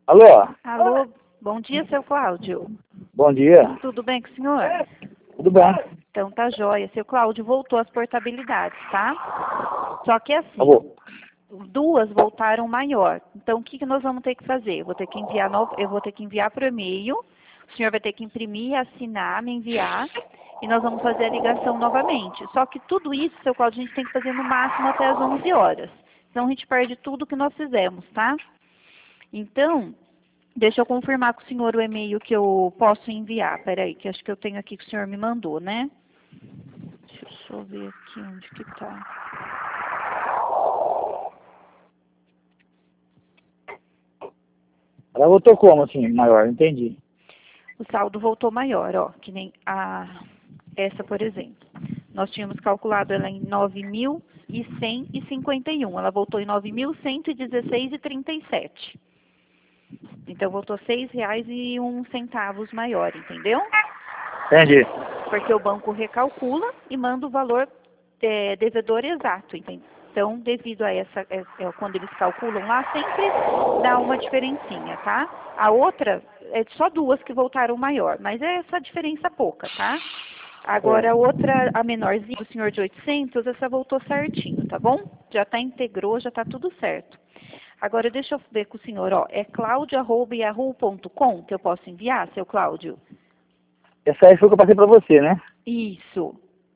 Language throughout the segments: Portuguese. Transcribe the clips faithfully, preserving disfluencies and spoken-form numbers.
Alô? Alô, bom dia, seu Cláudio. Bom dia. Tudo bem com o senhor? Tudo bem? Então tá jóia. Seu Cláudio voltou às portabilidades, tá? Só que assim, Alô? duas voltaram maior. Então o que, que nós vamos ter que fazer? Eu vou ter que enviar no... eu vou ter que enviar por e-mail. O senhor vai ter que imprimir, assinar, me enviar. E nós vamos fazer a ligação novamente. Só que tudo isso, seu Cláudio, a gente tem que fazer no máximo até as onze horas. Senão a gente perde tudo que nós fizemos, tá? Então, deixa eu confirmar com o senhor o e-mail que eu posso enviar. Peraí, que acho que eu tenho aqui que o senhor me mandou, né? Deixa eu só ver aqui onde que tá. Ela voltou como, assim, maior? Não entendi. O saldo voltou maior, ó, que nem a essa, por exemplo. Nós tínhamos calculado ela em nove mil cento e cinquenta e um. Ela voltou em nove mil cento e dezesseis e trinta e sete. Então voltou seis reais e um centavos maior, entendeu? Entendi. Porque o banco recalcula e manda o valor é, devedor exato, entende? Então, devido a essa, é, é, quando eles calculam lá, sempre dá uma diferencinha, tá? A outra, é só duas que voltaram maior, mas é essa diferença pouca, tá? Agora, a outra, a menorzinha do senhor de oitocentos, essa voltou certinho, tá bom? Já tá integrou, já tá tudo certo. Agora, deixa eu ver com o senhor, ó, é claudio arroba yahoo ponto com que eu posso enviar, seu Cláudio? Essa aí foi que eu passei pra você, né? Isso.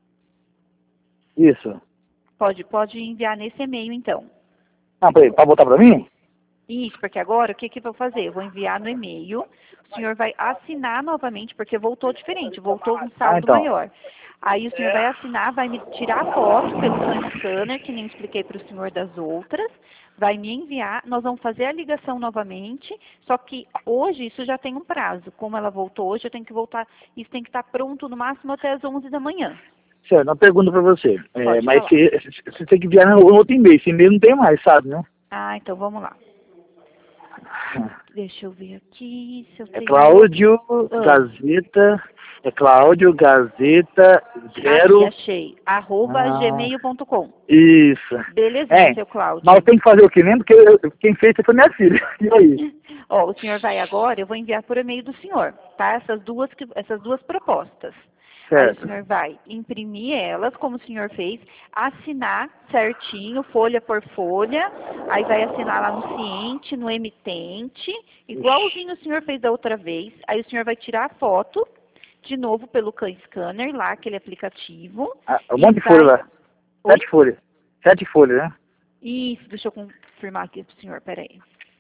Isso. Pode, pode enviar nesse e-mail, então. Ah, peraí, pra voltar pra mim? Isso, porque agora o que que eu vou fazer? Eu vou enviar no e-mail, o senhor vai assinar novamente, porque voltou diferente, voltou com Ah, saldo então. maior. Aí o senhor vai assinar, vai me tirar a foto pelo scan scanner, que nem expliquei para o senhor das outras, vai me enviar, nós vamos fazer a ligação novamente, só que hoje isso já tem um prazo. Como ela voltou hoje, eu tenho que voltar, isso tem que estar pronto no máximo até as onze da manhã. Certo, uma pergunta pra você. É, Pode mas falar. você, você tem que enviar no outro e-mail. Esse e-mail não tem mais, sabe, né? Ah, então vamos lá. Deixa eu ver aqui se eu É tenho... Cláudio Ah. Gazeta. É Cláudio Gazeta Aqui, zero. achei. Arroba Ah, gmail ponto com. isso. Belezinha, É, seu mas eu Cláudio. tenho que fazer o quê mesmo? Porque eu- quem fez foi minha filha. E aí? Ó, o senhor vai agora, eu vou enviar por e-mail do senhor, tá? Essas duas, que- essas duas propostas. Aí o Certo. senhor vai imprimir elas, como o senhor fez, assinar certinho, folha por folha, aí vai assinar lá no ciente, no emitente, igualzinho o senhor fez da outra vez. Aí o senhor vai tirar a foto, de novo pelo Can Scanner, lá, aquele aplicativo. Ah, um E monte de folha vai... lá. Oi? Sete folhas. Sete folhas, né? Isso, deixa eu confirmar aqui pro senhor, peraí.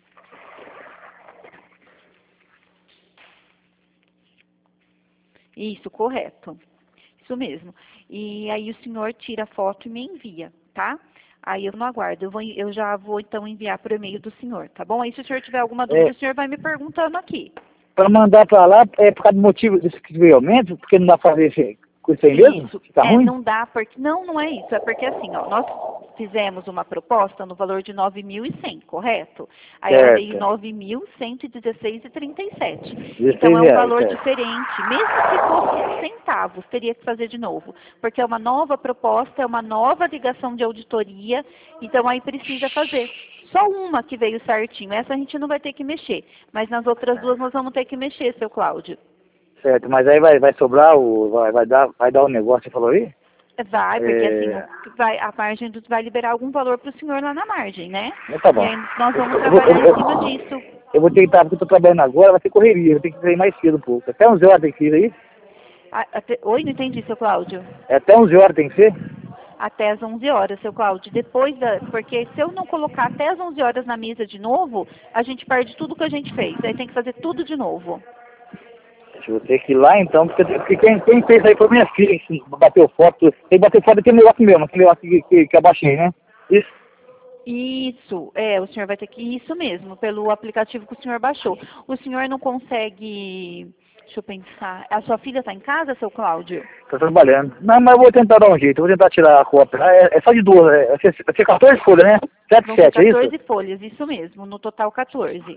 Isso, correto. Isso mesmo. E aí o senhor tira a foto e me envia, tá? Aí eu não aguardo, eu, vou, eu já vou então enviar por e-mail do senhor, tá bom? Aí se o senhor tiver alguma dúvida, É, o senhor vai me perguntando aqui. para mandar para lá, é por causa do motivo desse que veio aumento, porque não dá para fazer esse, com isso aí mesmo? Isso, Fica é, ruim? não dá porque, não, não é isso, é porque assim, ó, nós fizemos uma proposta no valor de nove mil e cem, correto? Aí ela veio Certo. nove mil cento e dezesseis e trinta e sete. Então dezesseis é um reais, valor certo. diferente, mesmo que fosse centavos, teria que fazer de novo, porque é uma nova proposta, é uma nova ligação de auditoria, então aí precisa fazer. Só uma que veio certinho, essa a gente não vai ter que mexer, mas nas outras duas nós vamos ter que mexer, seu Cláudio. Certo, mas aí vai, vai sobrar, o, vai, vai, dar, vai dar o negócio que você falou aí? Vai, porque assim, É, o- vai, a margem do- vai liberar algum valor para o senhor lá na margem, né? então tá E bom. aí nós vamos Eu, eu, vou- trabalhar eu, em eu, cima disso. eu vou tentar, porque eu tô trabalhando agora, vai ter correria, eu tenho que sair mais cedo um pouco. Até onze horas tem que ir aí? A- até- Oi, não entendi, seu Cláudio. É até onze horas tem que ser? Até às onze horas, seu Cláudio. Depois da... Porque se eu não colocar até às onze horas na mesa de novo, a gente perde tudo que a gente fez. Aí tem que fazer tudo de novo. Eu vou ter que ir lá então, porque, porque quem, quem fez aí foi minha filha, que bateu foto. Quem bateu foto daquele negócio mesmo, aquele negócio que, que, que eu baixei, né? Isso. Isso, é, o senhor vai ter que... Isso mesmo, pelo aplicativo que o senhor baixou. O senhor não consegue... Deixa eu pensar. A sua filha está em casa, seu Cláudio? Tô trabalhando. Não, mas eu vou tentar dar um jeito, eu vou tentar tirar a cópia. Ah, É, é só de duas, é, é, vai ser quatorze folhas, né? Sete, Vão ser sete, é isso? quatorze folhas, isso mesmo, no total quatorze.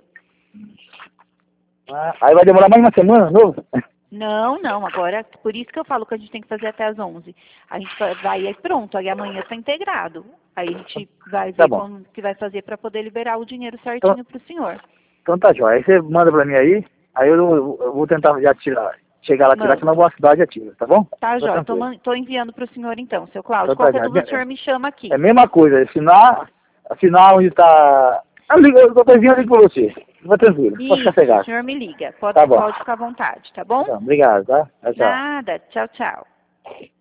Ah, aí vai demorar mais uma semana, novo? Não, não, agora, por isso que eu falo que a gente tem que fazer até as onze. A gente vai, vai aí pronto, aí amanhã está integrado. Aí a gente vai Tá ver bom. como que vai fazer para poder liberar o dinheiro Então, certinho para o senhor. Então tá jóia. Aí você manda pra mim aí, aí eu, eu- eu vou tentar já tirar, chegar lá, tirar, Manda. que na boa cidade já tira, tá bom? Tá, Tá jóia. Tô, tranquilo. man- tô enviando pro senhor então, seu Cláudio. Então tá Qualquer já. dúvida o senhor me chama aqui. É a mesma coisa, assinar, assinar onde tá... Eu ligo, eu tô vindo ali pra você. Fica tranquilo, pode ficar Isso, o cegado. senhor me liga. Pode, Tá bom. pode ficar à vontade, tá bom? Então, obrigado, tá? Tchau, tchau. Nada. Tchau, tchau.